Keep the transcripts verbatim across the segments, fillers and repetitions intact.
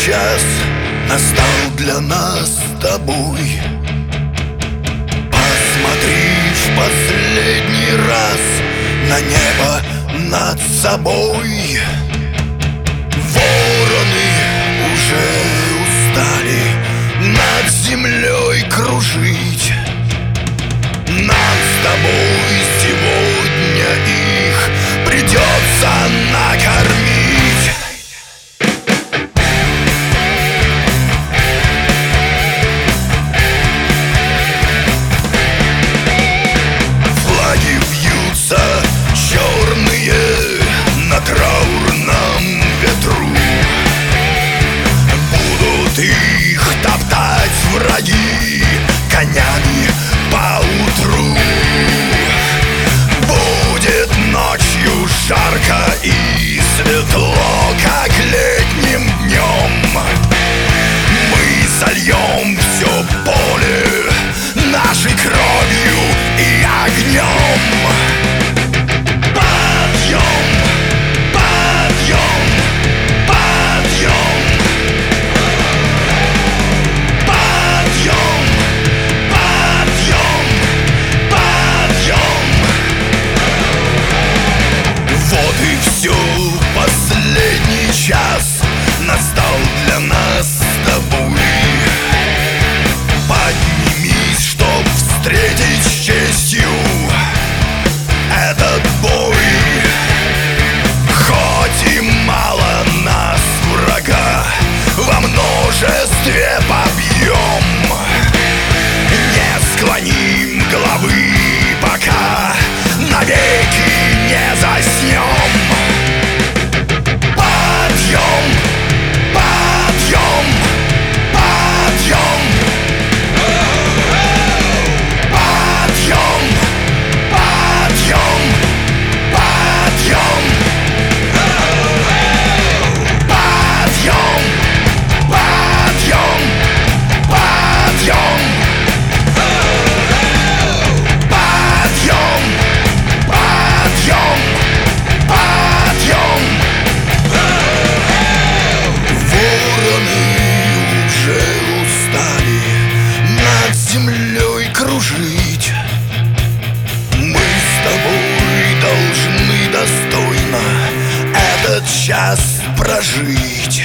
час настал для нас с тобой. Посмотри в последний раз на небо над собой. Вороны уже устали над землей кружить. Нам с тобой сегодня их придется накормить. Флаги вьются черные на траурном ветру. Будут их топтать враги конями поутру. Будет ночью жарко и светло, как летним днем. Мы зальем все поле нашей кровью и огнем. Подъем, подъем, подъем. Подъем, подъем, подъем. Вот и все, последний час настал для нас с тобой. Поднимись, чтоб встретить с честью этот бой. Хоть и мало нас врага, во множестве побьем. Не склоним головы, пока навеки не заснем. Подъем, подъем, подъем. Подъем, подъем, подъем. Подъем, подъем, подъем. Подъем, подъем, подъем. Вороны уже устали над землей кружить. Мы с тобой должны достойно этот час прожить.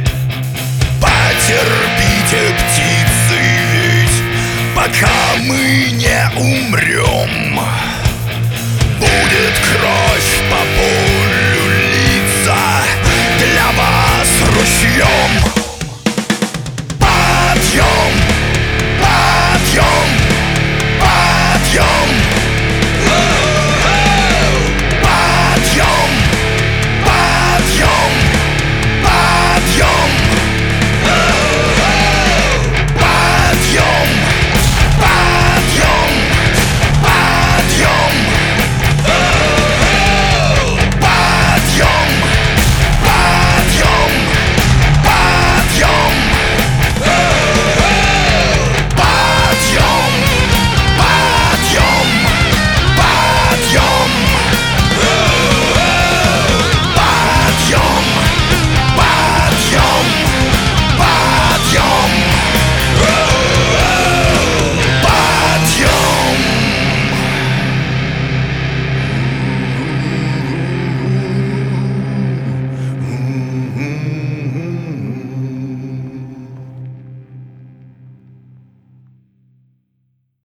Потерпите, птицы, ведь пока мы не умрем, будет кровь по полю